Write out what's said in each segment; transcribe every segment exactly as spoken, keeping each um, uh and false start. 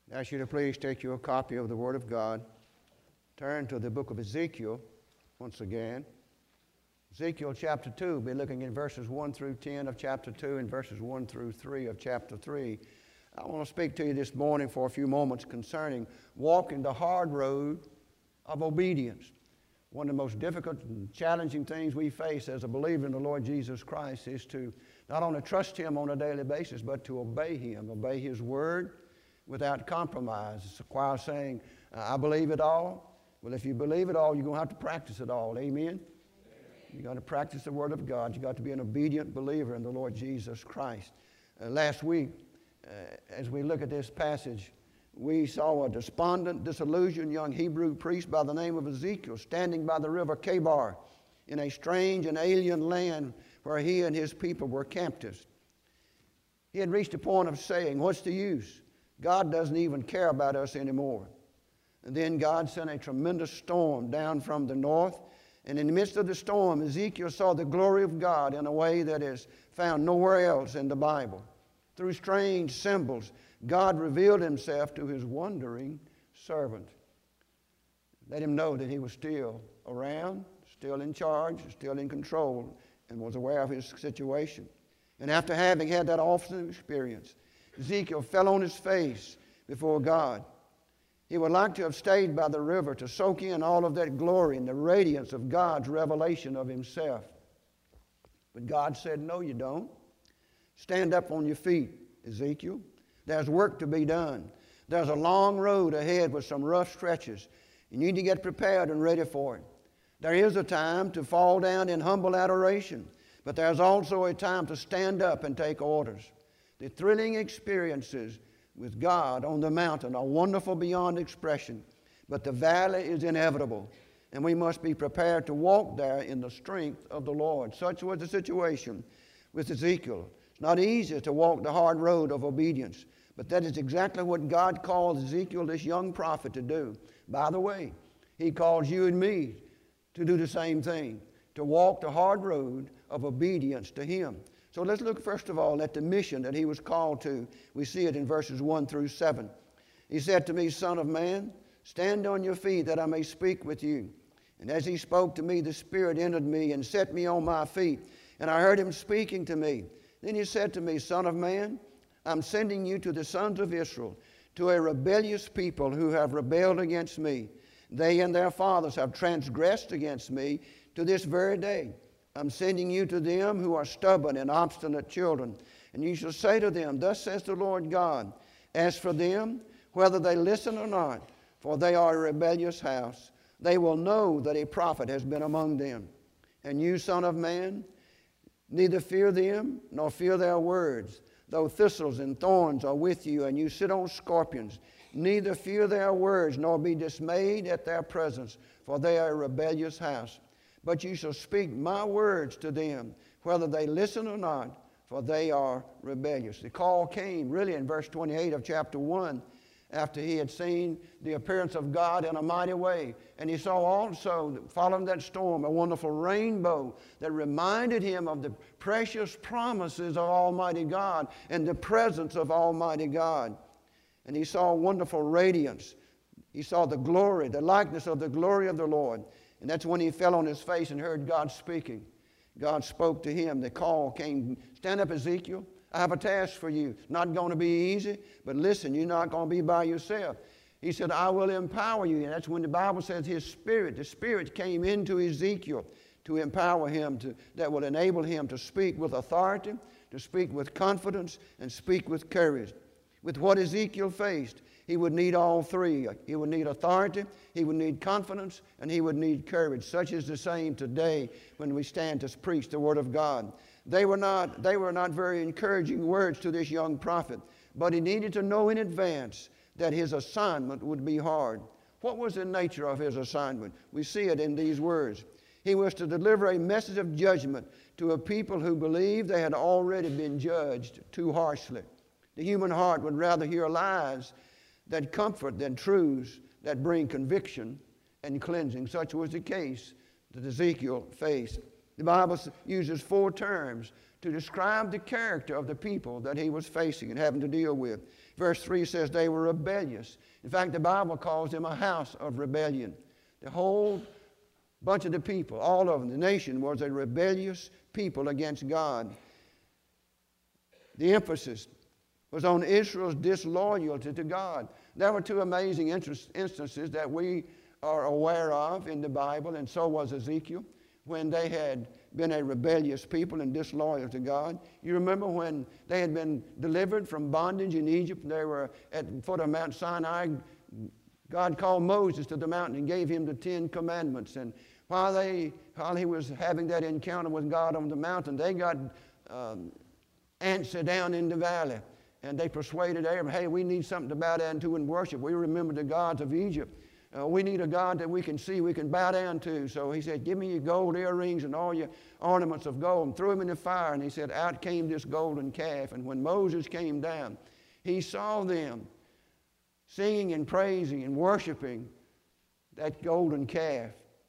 I ask you to please take your copy of the Word of God. Turn to the book of Ezekiel once again. Ezekiel chapter two, we'll be looking in verses one through ten of chapter two and verses one through three of chapter three. I want to speak to you this morning for a few moments concerning walking the hard road of obedience. One of the most difficult and challenging things we face as a believer in the Lord Jesus Christ is to not only trust Him on a daily basis, but to obey Him, obey His Word without compromise. It's a choir saying, I believe it all. Well, if you believe it all, you're going to have to practice it all. Amen? You've got to practice the Word of God. You've got to be an obedient believer in the Lord Jesus Christ. Uh, last week, uh, as we look at this passage, we saw a despondent, disillusioned young Hebrew priest by the name of Ezekiel standing by the river Kebar in a strange and alien land where he and his people were captives. He had reached a point of saying, what's the use? God doesn't even care about us anymore. And then God sent a tremendous storm down from the north. And in the midst of the storm, Ezekiel saw the glory of God in a way that is found nowhere else in the Bible. Through strange symbols, God revealed Himself to His wandering servant. Let him know that He was still around, still in charge, still in control, and was aware of his situation. And after having had that awesome experience, Ezekiel fell on his face before God. He would like to have stayed by the river to soak in all of that glory and the radiance of God's revelation of Himself. But God said, no, you don't. Stand up on your feet, Ezekiel. There's work to be done. There's a long road ahead with some rough stretches. You need to get prepared and ready for it. There is a time to fall down in humble adoration, but there's also a time to stand up and take orders. The thrilling experiences with God on the mountain are wonderful beyond expression, but the valley is inevitable, and we must be prepared to walk there in the strength of the Lord. Such was the situation with Ezekiel. It's not easy to walk the hard road of obedience, but that is exactly what God called Ezekiel, this young prophet, to do. By the way, He calls you and me to do the same thing, to walk the hard road of obedience to Him. So let's look first of all at the mission that he was called to. We see it in verses one through seven. He said to me, Son of man, stand on your feet that I may speak with you. And as he spoke to me, the Spirit entered me and set me on my feet. And I heard Him speaking to me. Then He said to me, Son of man, I'm sending you to the sons of Israel, to a rebellious people who have rebelled against me. They and their fathers have transgressed against me to this very day. I'm sending you to them who are stubborn and obstinate children. And you shall say to them, Thus says the Lord God, As for them, whether they listen or not, for they are a rebellious house, they will know that a prophet has been among them. And you, son of man, neither fear them nor fear their words. Though thistles and thorns are with you, and you sit on scorpions, neither fear their words nor be dismayed at their presence, for they are a rebellious house. But you shall speak my words to them, whether they listen or not, for they are rebellious. The call came really in verse twenty-eight of chapter one, after he had seen the appearance of God in a mighty way. And he saw also, following that storm, a wonderful rainbow that reminded him of the precious promises of Almighty God and the presence of Almighty God. And he saw wonderful radiance. He saw the glory, the likeness of the glory of the Lord. And that's when he fell on his face and heard God speaking. God spoke to him. The call came, stand up, Ezekiel. I have a task for you. It's not going to be easy, but listen, you're not going to be by yourself. He said, I will empower you. And that's when the Bible says His Spirit, the Spirit came into Ezekiel to empower him, to, that will enable him to speak with authority, to speak with confidence, and speak with courage. With what Ezekiel faced, he would need all three. He would need authority, he would need confidence, and he would need courage. Such is the same today when we stand to preach the Word of God. They were not, they were not very encouraging words to this young prophet, but he needed to know in advance that his assignment would be hard. What was the nature of his assignment? We see it in these words. He was to deliver a message of judgment to a people who believed they had already been judged too harshly. The human heart would rather hear lies that comfort than truths that bring conviction and cleansing. Such was the case that Ezekiel faced. The Bible uses four terms to describe the character of the people that he was facing and having to deal with. Verse three says they were rebellious. In fact, the Bible calls them a house of rebellion. The whole bunch of the people, all of them, the nation was a rebellious people against God. The emphasis was on Israel's disloyalty to God. There were two amazing instances that we are aware of in the Bible, and so was Ezekiel, when they had been a rebellious people and disloyal to God. You remember when they had been delivered from bondage in Egypt, they were at the foot of Mount Sinai. God called Moses to the mountain and gave him the Ten Commandments. And while, they, while he was having that encounter with God on the mountain, they got um, antsy down in the valley. And they persuaded Abraham, hey, we need something to bow down to and worship. We remember the gods of Egypt. Uh, we need a God that we can see, we can bow down to. So he said, give me your gold earrings and all your ornaments of gold, and threw them in the fire. And he said, out came this golden calf. And when Moses came down, he saw them singing and praising and worshiping that golden calf.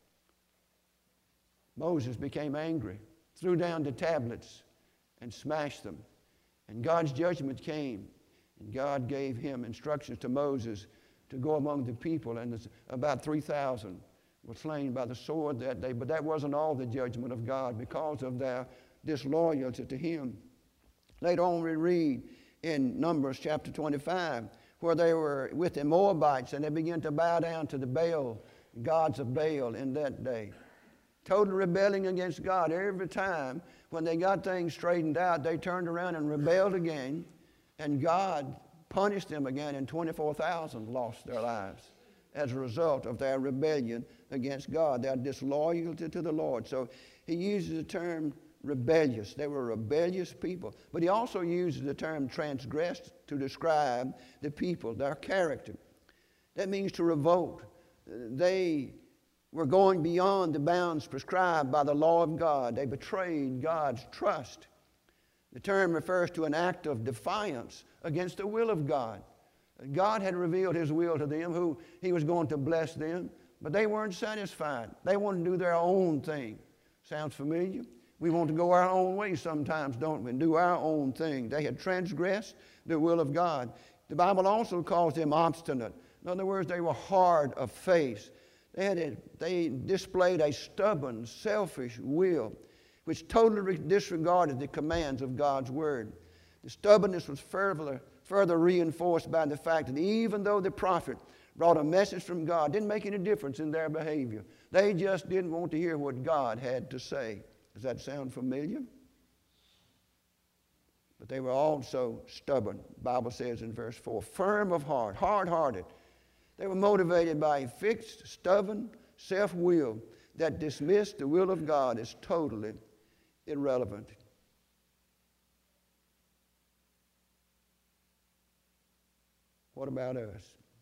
Moses became angry, threw down the tablets and smashed them. And God's judgment came. And God gave him instructions to Moses to go among the people, and about three thousand were slain by the sword that day. But that wasn't all the judgment of God because of their disloyalty to him. Later on we read in Numbers chapter twenty-five where they were with the Moabites and they began to bow down to the Baal, gods of Baal in that day. Total rebelling against God. Every time when they got things straightened out, they turned around and rebelled again, and God punished them again, and twenty-four thousand lost their lives as a result of their rebellion against God, their disloyalty to the Lord. So he uses the term rebellious. They were rebellious people. But he also uses the term transgressed to describe the people, their character. That means to revolt. They were going beyond the bounds prescribed by the law of God. They betrayed God's trust. The term refers to an act of defiance against the will of God. God had revealed his will to them, who he was going to bless them, but they weren't satisfied. They wanted to do their own thing. Sounds familiar? We want to go our own way sometimes, don't we, and do our own thing. They had transgressed the will of God. The Bible also calls them obstinate. In other words, they were hard of face. They, had a, they displayed a stubborn, selfish will, which totally disregarded the commands of God's word. The stubbornness was further, further reinforced by the fact that even though the prophet brought a message from God, it didn't make any difference in their behavior. They just didn't want to hear what God had to say. Does that sound familiar? But they were also stubborn. The Bible says in verse four, firm of heart, hard-hearted. They were motivated by a fixed, stubborn self-will that dismissed the will of God as totally irrelevant. What about us?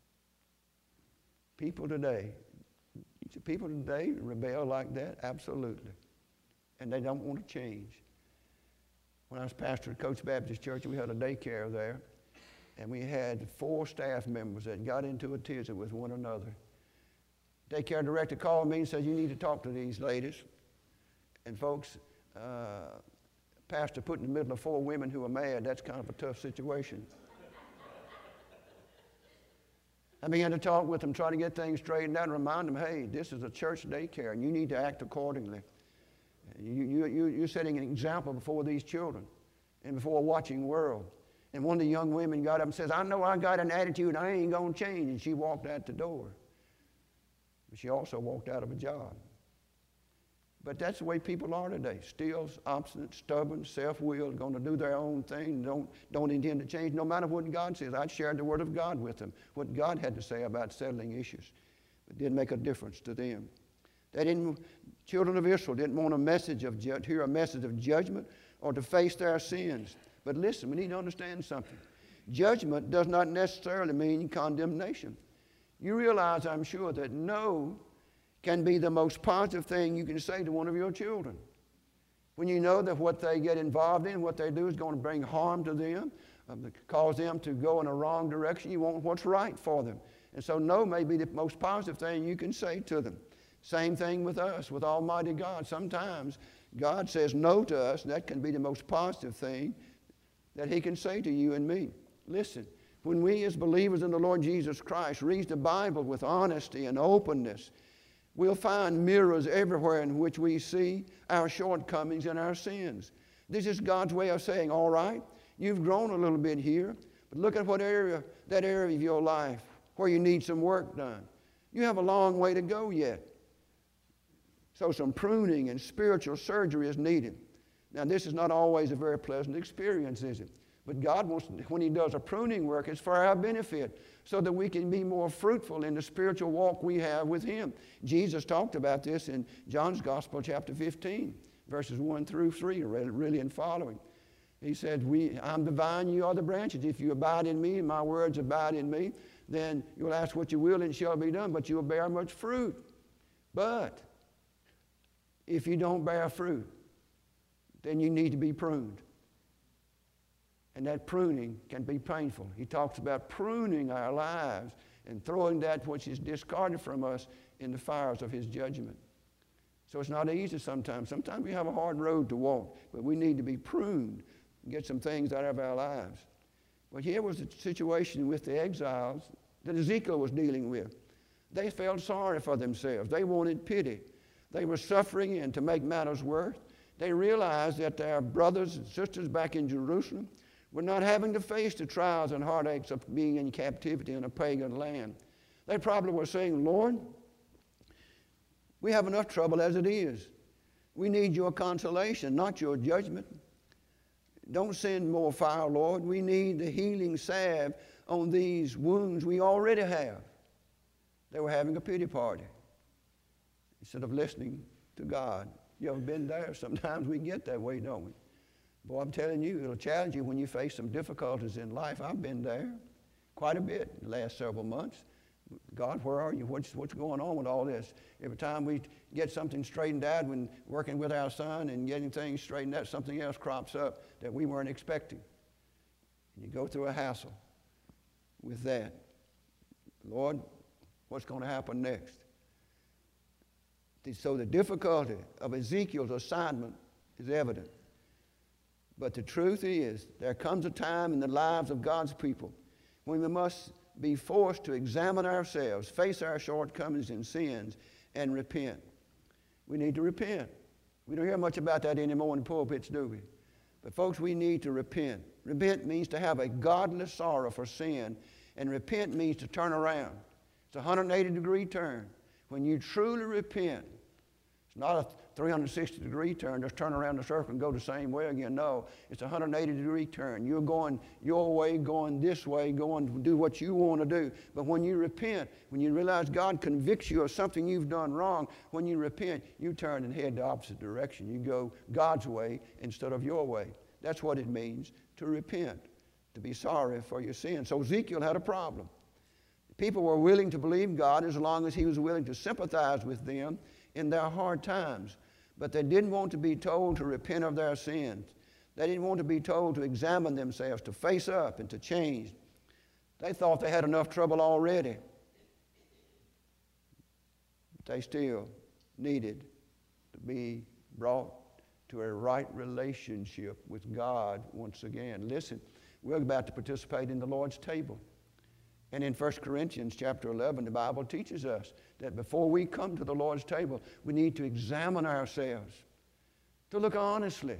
People today, people today rebel like that? Absolutely. And they don't want to change. When I was pastor at Coach Baptist Church, we had a daycare there, and we had four staff members that got into a tizzy with one another. Daycare director called me and said, you need to talk to these ladies. And folks, uh, pastor put in the middle of four women who are mad, that's kind of a tough situation. I began to talk with them, try to get things straightened out and remind them, hey, this is a church daycare and you need to act accordingly. You, you, you, you're setting an example before these children and before a watching world. And one of the young women got up and says, I know I got an attitude, I ain't going to change. And she walked out the door. But she also walked out of a job. But that's the way people are today. Still obstinate, stubborn, self-willed, going to do their own thing, don't, don't intend to change, no matter what God says. I shared the Word of God with them, what God had to say about settling issues. It didn't make a difference to them. They didn't, children of Israel didn't want a message of ju- hear a message of judgment or to face their sins. But listen, we need to understand something. Judgment does not necessarily mean condemnation. You realize, I'm sure, that no can be the most positive thing you can say to one of your children. When you know that what they get involved in, what they do is going to bring harm to them, uh, cause them to go in a wrong direction, you want what's right for them. And so no may be the most positive thing you can say to them. Same thing with us, with Almighty God. Sometimes God says no to us, and that can be the most positive thing that he can say to you and me. Listen, when we as believers in the Lord Jesus Christ read the Bible with honesty and openness, we'll find mirrors everywhere in which we see our shortcomings and our sins. This is God's way of saying, all right, you've grown a little bit here, but look at what area, that area of your life where you need some work done. You have a long way to go yet. So some pruning and spiritual surgery is needed. Now, this is not always a very pleasant experience, is it? But God wants, when he does a pruning work, it's for our benefit, so that we can be more fruitful in the spiritual walk we have with him. Jesus talked about this in John's Gospel, chapter fifteen, verses one through three, really and following. He said, we, I'm the vine, you are the branches. If you abide in me and my words abide in me, then you'll ask what you will and it shall be done, but you will bear much fruit. But if you don't bear fruit, then you need to be pruned. And that pruning can be painful. He talks about pruning our lives and throwing that which is discarded from us in the fires of his judgment. So it's not easy sometimes. Sometimes we have a hard road to walk, but we need to be pruned and get some things out of our lives. But here was the situation with the exiles that Ezekiel was dealing with. They felt sorry for themselves. They wanted pity. They were suffering, and to make matters worse, they realized that their brothers and sisters back in Jerusalem were not having to face the trials and heartaches of being in captivity in a pagan land. They probably were saying, Lord, we have enough trouble as it is. We need your consolation, not your judgment. Don't send more fire, Lord. We need the healing salve on these wounds we already have. They were having a pity party instead of listening to God. You ever been there? Sometimes we get that way, don't we? Boy, I'm telling you, it'll challenge you when you face some difficulties in life. I've been there quite a bit in the last several months. God, where are you? What's, what's going on with all this? Every time we get something straightened out when working with our son and getting things straightened out, something else crops up that we weren't expecting. And you go through a hassle with that. Lord, what's going to happen next? So the difficulty of Ezekiel's assignment is evident. But the truth is, there comes a time in the lives of God's people when we must be forced to examine ourselves, face our shortcomings and sins, and repent. We need to repent. We don't hear much about that anymore in the pulpits, do we? But folks, we need to repent. Repent means to have a godless sorrow for sin, and repent means to turn around. It's a one hundred eighty degree turn. When you truly repent, it's not a three hundred sixty degree turn, just turn around the circle and go the same way again. No, it's a one hundred eighty degree turn. You're going your way, going this way, going to do what you want to do. But when you repent, when you realize God convicts you of something you've done wrong, when you repent, you turn and head the opposite direction. You go God's way instead of your way. That's what it means to repent, to be sorry for your sin. So Ezekiel had a problem. People were willing to believe God as long as he was willing to sympathize with them in their hard times. But they didn't want to be told to repent of their sins. They didn't want to be told to examine themselves, to face up and to change. They thought they had enough trouble already. But they still needed to be brought to a right relationship with God once again. Listen, we're about to participate in the Lord's table. And in First Corinthians chapter eleven, the Bible teaches us that before we come to the Lord's table, we need to examine ourselves, to look honestly.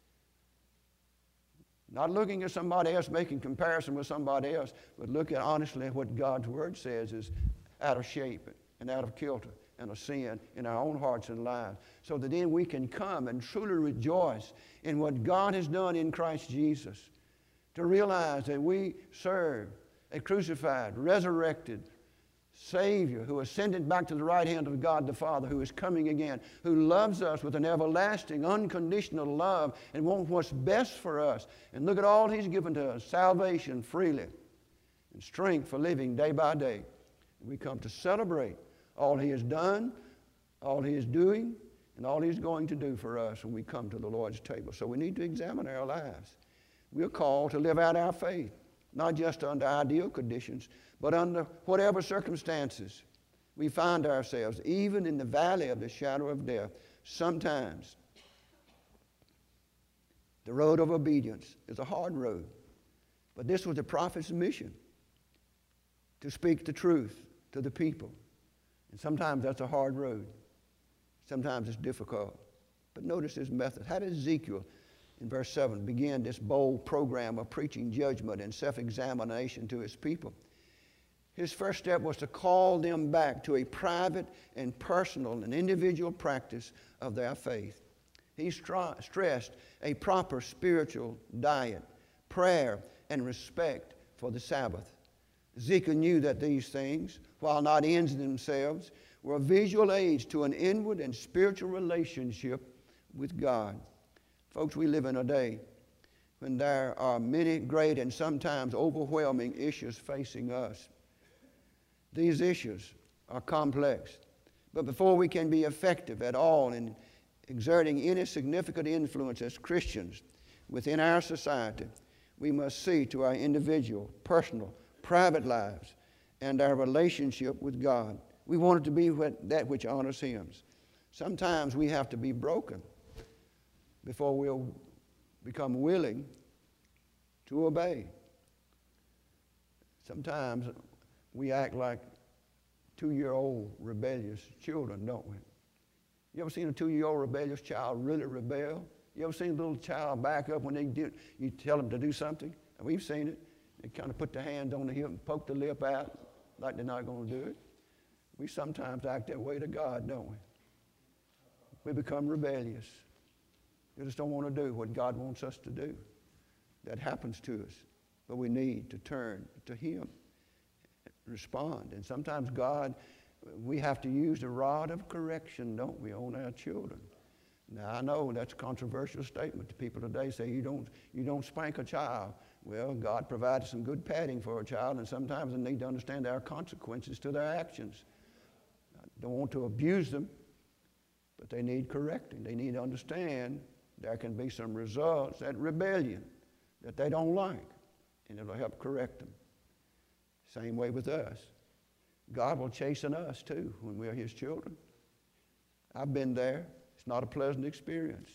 Not looking at somebody else, making comparison with somebody else, but look at honestly what God's Word says is out of shape and out of kilter and a sin in our own hearts and lives, so that then we can come and truly rejoice in what God has done in Christ Jesus, to realize that we serve a crucified, resurrected Savior who ascended back to the right hand of God the Father, who is coming again, who loves us with an everlasting, unconditional love and wants what's best for us. And look at all he's given to us, salvation freely and strength for living day by day. We come to celebrate all he has done, all he is doing, and all he's going to do for us when we come to the Lord's table. So we need to examine our lives. We're called to live out our faith, not just under ideal conditions, but under whatever circumstances we find ourselves, even in the valley of the shadow of death. Sometimes The road of obedience is a hard road. But this was the prophet's mission, to speak the truth to the people. And sometimes that's a hard road. Sometimes it's difficult. But notice his method. How did Ezekiel, in verse seven, begin this bold program of preaching judgment and self-examination to his people? His first step was to call them back to a private and personal and individual practice of their faith. He str- stressed a proper spiritual diet, prayer, and respect for the Sabbath. Ezekiel knew that these things, while not ends in themselves, were visual aids to an inward and spiritual relationship with God. Folks, we live in a day when there are many great and sometimes overwhelming issues facing us. These issues are complex, but before we can be effective at all in exerting any significant influence as Christians within our society, we must see to our individual, personal, private lives and our relationship with God. We want it to be what, that which honors Him. Sometimes we have to be broken before we'll become willing to obey. Sometimes we act like two-year-old rebellious children, don't we? You ever seen a two-year-old rebellious child really rebel? You ever seen a little child back up when they do, you tell them to do something? And we've seen it. They kind of put their hand on the hip and poke the lip out like they're not going to do it. We sometimes act that way to God, don't we? We become rebellious. We just don't want to do what God wants us to do. That happens to us. But we need to turn to Him, respond. And sometimes God, we have to use the rod of correction, don't we, on our children. Now, I know that's a controversial statement. The people today say you don't, you don't spank a child. Well, God provided some good padding for a child, and sometimes they need to understand there are consequences to their actions. I don't want to abuse them, but they need correcting. They need to understand there can be some results at rebellion that they don't like, and it'll help correct them. Same way with us. God will chasten us too when we're His children. I've been there. It's not a pleasant experience.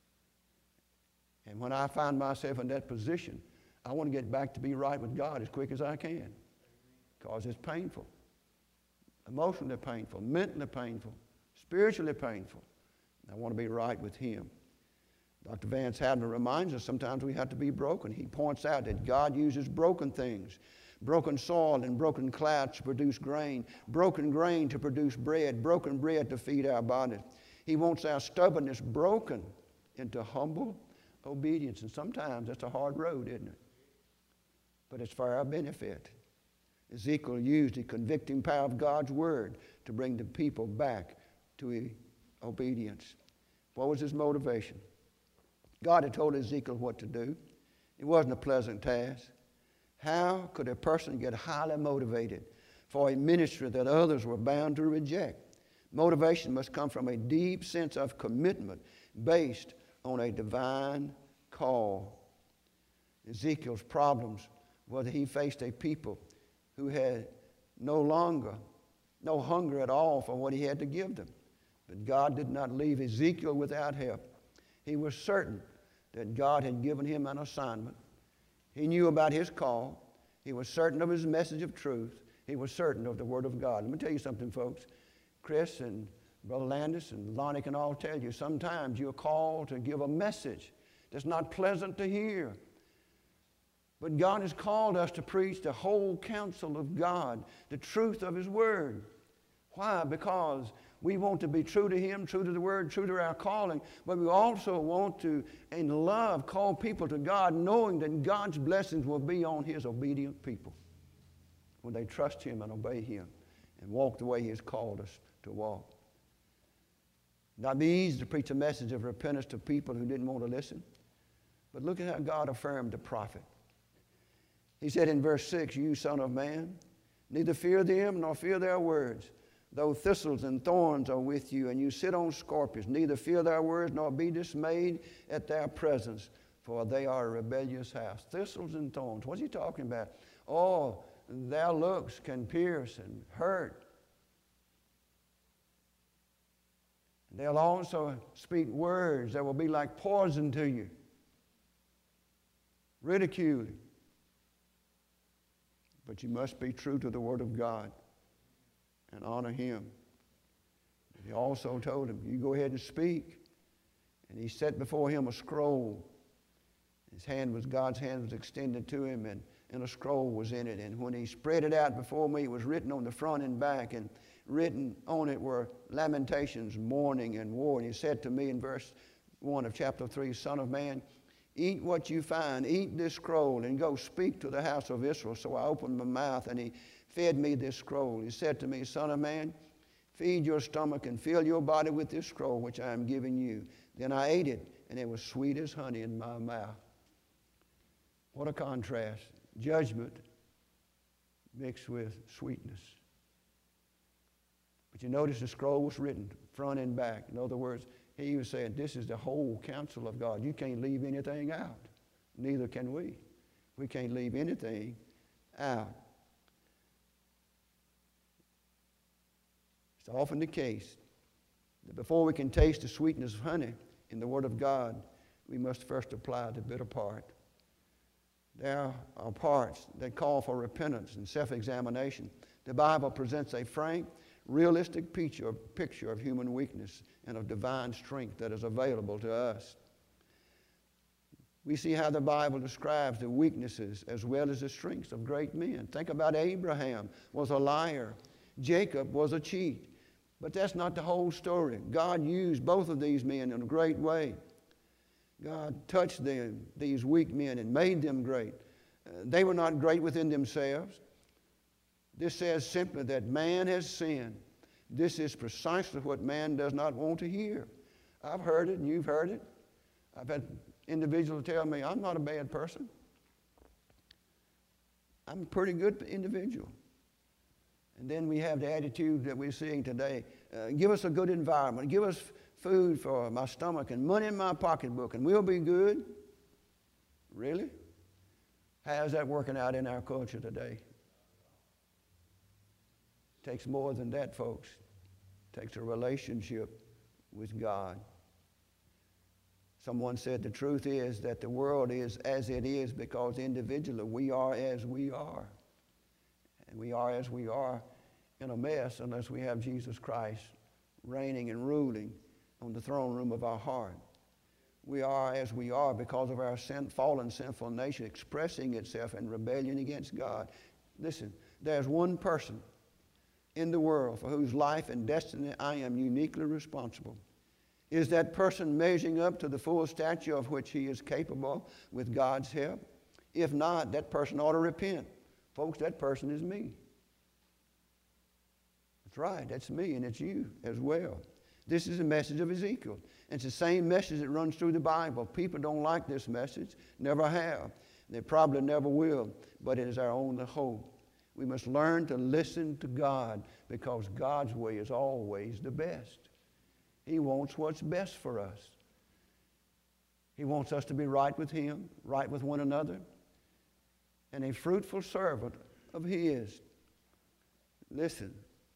And when I find myself in that position, I want to get back to be right with God as quick as I can, because it's painful, emotionally painful, mentally painful, spiritually painful. I want to be right with Him. Doctor Vance Havner reminds us sometimes we have to be broken. He points out that God uses broken things, broken soil and broken clouds to produce grain, broken grain to produce bread, broken bread to feed our bodies. He wants our stubbornness broken into humble obedience. And sometimes that's a hard road, isn't it? But it's for our benefit. Ezekiel used the convicting power of God's word to bring the people back to obedience. What was his motivation? God had told Ezekiel what to do. It wasn't a pleasant task. How could a person get highly motivated for a ministry that others were bound to reject? Motivation must come from a deep sense of commitment based on a divine call. Ezekiel's problems was that he faced a people who had no longer, no hunger at all for what he had to give them. But God did not leave Ezekiel without help. He was certain that God had given him an assignment. He knew about his call. He was certain of his message of truth. He was certain of the Word of God. Let me tell you something, folks. Chris and Brother Landis and Lonnie can all tell you, sometimes you're called to give a message that's not pleasant to hear. But God has called us to preach the whole counsel of God, the truth of His Word. Why? Because we want to be true to Him, true to the Word, true to our calling, but we also want to, in love, call people to God, knowing that God's blessings will be on His obedient people when they trust Him and obey Him and walk the way He has called us to walk. Not be easy to preach a message of repentance to people who didn't want to listen, but look at how God affirmed the prophet. He said in verse six, "You son of man, neither fear them nor fear their words. Though thistles and thorns are with you, and you sit on scorpions, neither fear their words nor be dismayed at their presence, for they are a rebellious house." Thistles and thorns. What's he talking about? Oh, their looks can pierce and hurt. They'll also speak words that will be like poison to you. ridicule him. But you must be true to the Word of God and honor him. And he also told him, you go ahead and speak. And he set before him a scroll. His hand was, God's hand was extended to him, and, and a scroll was in it. And when he spread it out before me, it was written on the front and back, and written on it were lamentations, mourning, and war. And he said to me in verse one of chapter three, Son of man, eat what you find, eat this scroll, and go speak to the house of Israel. So I opened my mouth, and he fed me this scroll. He said to me, Son of man, feed your stomach and fill your body with this scroll which I am giving you. Then I ate it, and it was sweet as honey in my mouth. What a contrast. Judgment mixed with sweetness. But you notice the scroll was written front and back. In other words, he was saying, this is the whole counsel of God. You can't leave anything out. Neither can we. We can't leave anything out. It's often the case that before we can taste the sweetness of honey in the Word of God, we must first apply the bitter part. There are parts that call for repentance and self-examination. The Bible presents a frank, realistic picture, picture of human weakness and of divine strength that is available to us. We see how the Bible describes the weaknesses as well as the strengths of great men. Think about Abraham was a liar. Jacob was a cheat. But that's not the whole story. God used both of these men in a great way. God touched them, these weak men, and made them great. Uh, they were not great within themselves. This says simply that man has sinned. This is precisely what man does not want to hear. I've heard it, and you've heard it. I've had individuals tell me, I'm not a bad person. I'm a pretty good individual. And then we have the attitude that we're seeing today. Uh, give us a good environment. Give us food for my stomach and money in my pocketbook, and we'll be good. Really? How's that working out in our culture today? It takes more than that, folks. It takes a relationship with God. Someone said the truth is that the world is as it is because individually we are as we are. And we are as we are in a mess unless we have Jesus Christ reigning and ruling on the throne room of our heart. We are as we are because of our sin, fallen, sinful nature expressing itself in rebellion against God. Listen, there's one person in the world for whose life and destiny I am uniquely responsible. Is that person measuring up to the full stature of which he is capable with God's help? If not, that person ought to repent. Folks, that person is me. That's right, that's me, and it's you as well. This is the message of Ezekiel. And it's the same message that runs through the Bible. People don't like this message, never have. They probably never will, but it is our only hope. We must learn to listen to God because God's way is always the best. He wants what's best for us. He wants us to be right with Him, right with one another, and a fruitful servant of His. Listen,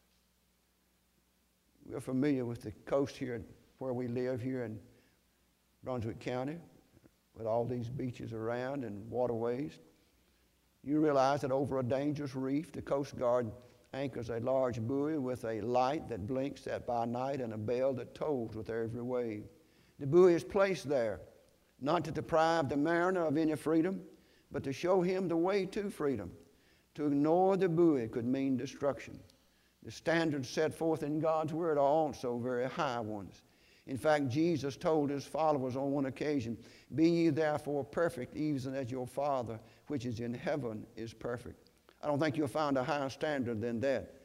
we're familiar with the coast here where we live here in Brunswick County with all these beaches around and waterways. You realize that over a dangerous reef, the Coast Guard anchors a large buoy with a light that blinks at by night and a bell that tolls with every wave. The buoy is placed there not to deprive the mariner of any freedom, but to show him the way to freedom. To ignore the buoy could mean destruction. The standards set forth in God's Word are also very high ones. In fact, Jesus told His followers on one occasion, "Be ye therefore perfect, even as your Father which is in heaven is perfect." I don't think you'll find a higher standard than that.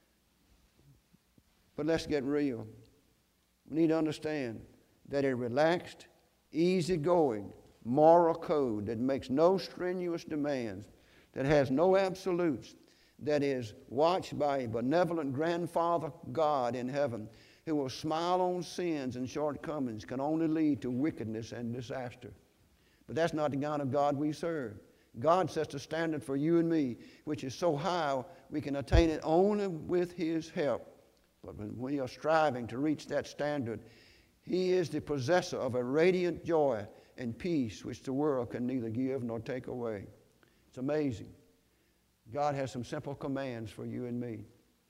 But let's get real. We need to understand that a relaxed, easygoing moral code that makes no strenuous demands, that has no absolutes, that is watched by a benevolent grandfather God in heaven who will smile on sins and shortcomings can only lead to wickedness and disaster. But that's not the kind of God we serve. God sets a standard for you and me, which is so high we can attain it only with His help. But when we are striving to reach that standard, He is the possessor of a radiant joy and peace which the world can neither give nor take away. It's amazing. God has some simple commands for you and me.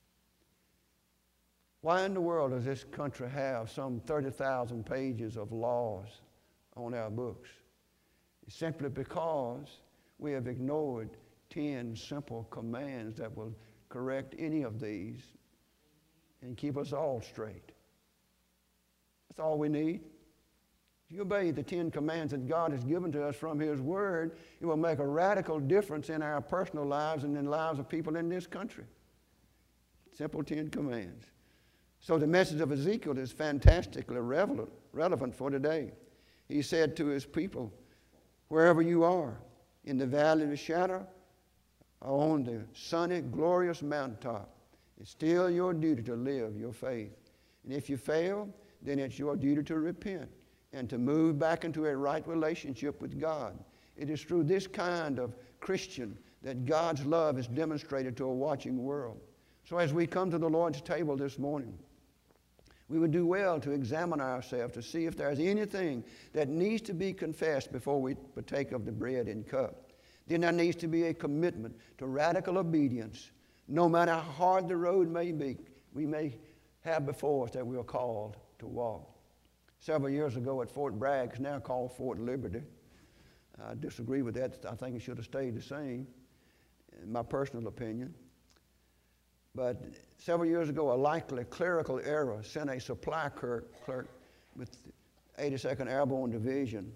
Why in the world does this country have some thirty thousand pages of laws on our books? It's simply because we have ignored ten simple commands that will correct any of these and keep us all straight. That's all we need. If you obey the Ten Commands that God has given to us from His Word, it will make a radical difference in our personal lives and in the lives of people in this country. Simple Ten Commands. So the message of Ezekiel is fantastically relevant, relevant for today. He said to his people, wherever you are, in the valley of the shadow, or on the sunny, glorious mountaintop, it's still your duty to live your faith. And if you fail, then it's your duty to repent and to move back into a right relationship with God. It is through this kind of Christian that God's love is demonstrated to a watching world. So as we come to the Lord's table this morning, we would do well to examine ourselves to see if there's anything that needs to be confessed before we partake of the bread and cup. Then there needs to be a commitment to radical obedience. No matter how hard the road may be, we may have before us that we are called to walk. Several years ago at Fort Bragg, it's now called Fort Liberty. I disagree with that. I think it should have stayed the same, in my personal opinion. But several years ago, a likely clerical error sent a supply clerk with eighty-second Airborne Division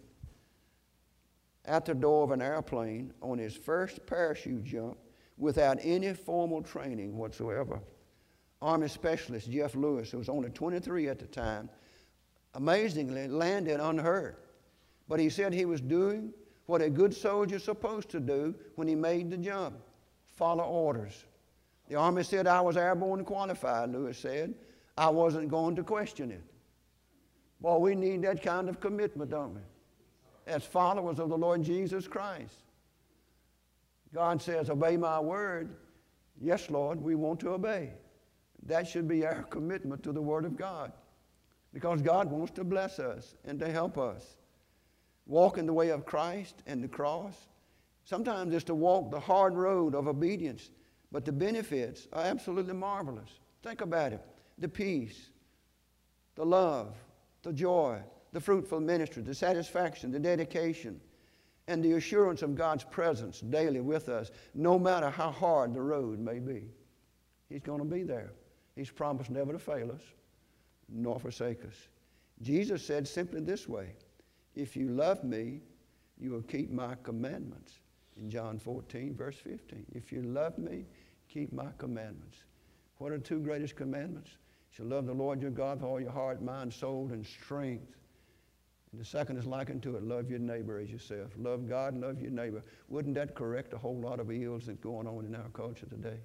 at the door of an airplane on his first parachute jump without any formal training whatsoever. Army Specialist Jeff Lewis, who was only twenty-three at the time, amazingly landed unhurt. But he said he was doing what a good soldier is supposed to do when he made the jump: follow orders. The Army said I was airborne qualified, Lewis said. I wasn't going to question it. Boy, we need that kind of commitment, don't we? As followers of the Lord Jesus Christ. God says, obey my word. Yes, Lord, we want to obey. That should be our commitment to the Word of God, because God wants to bless us and to help us walk in the way of Christ and the cross. Sometimes it's to walk the hard road of obedience, but the benefits are absolutely marvelous. Think about it. The peace, the love, the joy, the fruitful ministry, the satisfaction, the dedication, and the assurance of God's presence daily with us, no matter how hard the road may be. He's going to be there. He's promised never to fail us, nor forsake us. Jesus said simply this way: if you love me, you will keep my commandments. In John fourteen, verse fifteen. If you love me, keep my commandments. What are the two greatest commandments? You shall love the Lord your God with all your heart, mind, soul, and strength. And the second is likened to it: love your neighbor as yourself. Love God and love your neighbor. Wouldn't that correct a whole lot of ills that's going on in our culture today?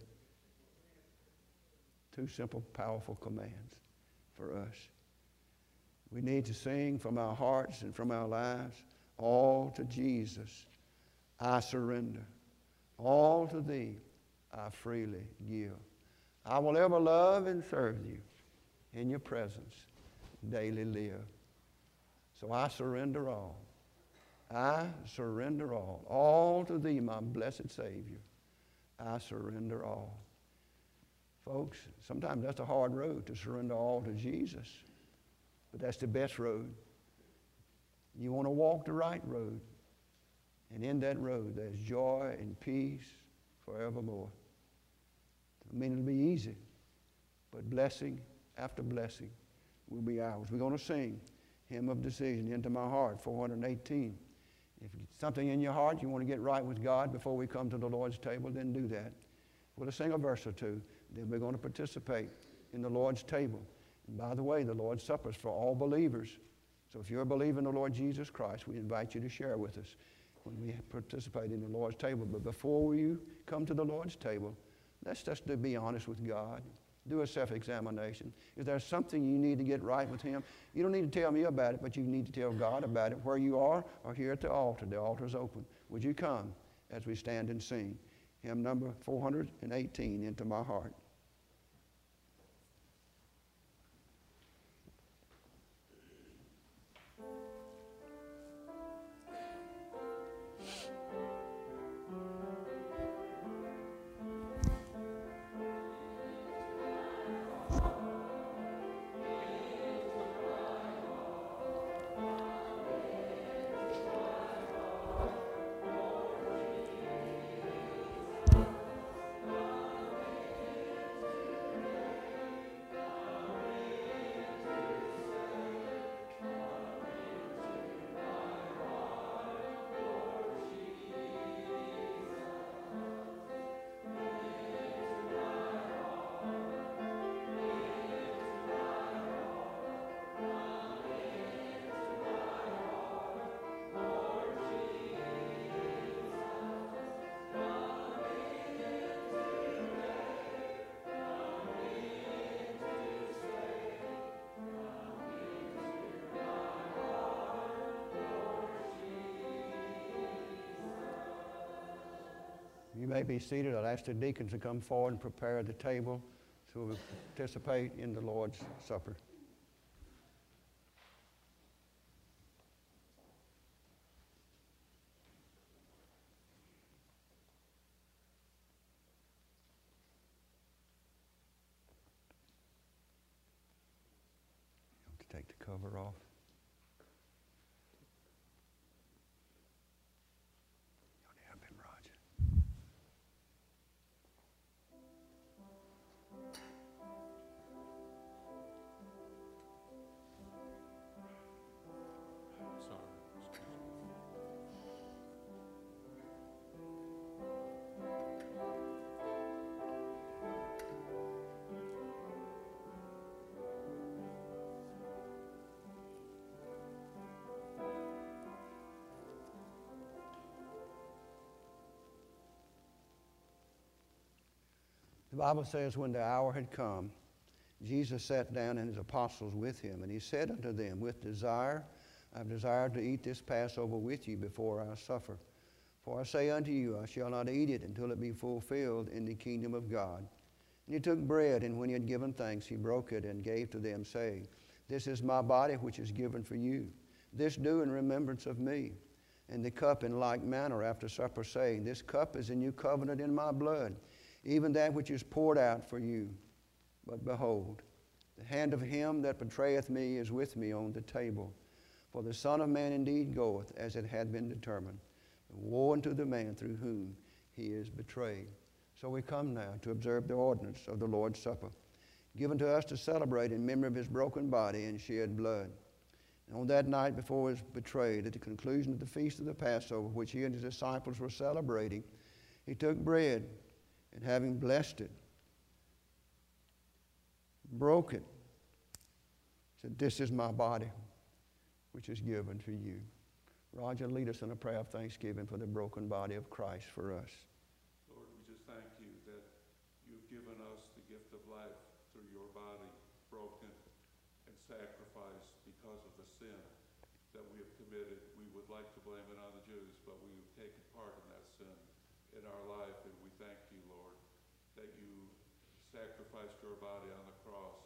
Two simple, powerful commands for us. We need to sing from our hearts and from our lives, all to Jesus I surrender. All to thee I freely give. I will ever love and serve you. In your presence daily live. So I surrender all. I surrender all. All to thee, my blessed Savior. I surrender all. Folks, sometimes that's a hard road, to surrender all to Jesus. But that's the best road. You want to walk the right road. And in that road, there's joy and peace forevermore. I mean, it'll be easy, but blessing after blessing will be ours. We're going to sing Hymn of Decision, Into My Heart, four hundred eighteen. If it's something in your heart you want to get right with God before we come to the Lord's table, then do that. We'll sing a verse or two. Then we're going to participate in the Lord's table. And by the way, the Lord's Supper is for all believers. So if you're a believer in the Lord Jesus Christ, we invite you to share with us when we participate in the Lord's table. But before you come to the Lord's table, let's just be honest with God. Do a self-examination. If there's something you need to get right with Him, you don't need to tell me about it, but you need to tell God about it where you are or here at the altar. The altar's open. Would you come as we stand and sing hymn number four hundred eighteen, Into My Heart? may be seated. I'll ask the deacons to come forward and prepare the table to participate in the Lord's Supper. Take the cover off. You ought to help him, Roger. Sorry. Excuse me. The Bible says, when the hour had come, Jesus sat down and his apostles with him, and he said unto them, with desire, I have desired to eat this Passover with you before I suffer. For I say unto you, I shall not eat it until it be fulfilled in the kingdom of God. And he took bread, and when he had given thanks, he broke it and gave to them, saying, This is my body which is given for you. This do in remembrance of me. And the cup in like manner after supper, saying, This cup is a new covenant in my blood, even that which is poured out for you. But behold, the hand of him that betrayeth me is with me on the table. For the Son of Man indeed goeth, as it had been determined. And woe unto the man through whom he is betrayed. So we come now to observe the ordinance of the Lord's Supper, given to us to celebrate in memory of his broken body and shed blood. And on that night before he was betrayed, at the conclusion of the feast of the Passover, which he and his disciples were celebrating, he took bread, and having blessed it, broke it, said, This is my body, which is given for you. Roger, lead us in a prayer of thanksgiving for the broken body of Christ for us. Lord, we just thank you that you've given us the gift of life through your body broken and sacrificed because of the sin that we have committed. We would like to blame it on the Jews, but we have taken part in that sin in our life, and we thank you, Lord, that you sacrificed your body on the cross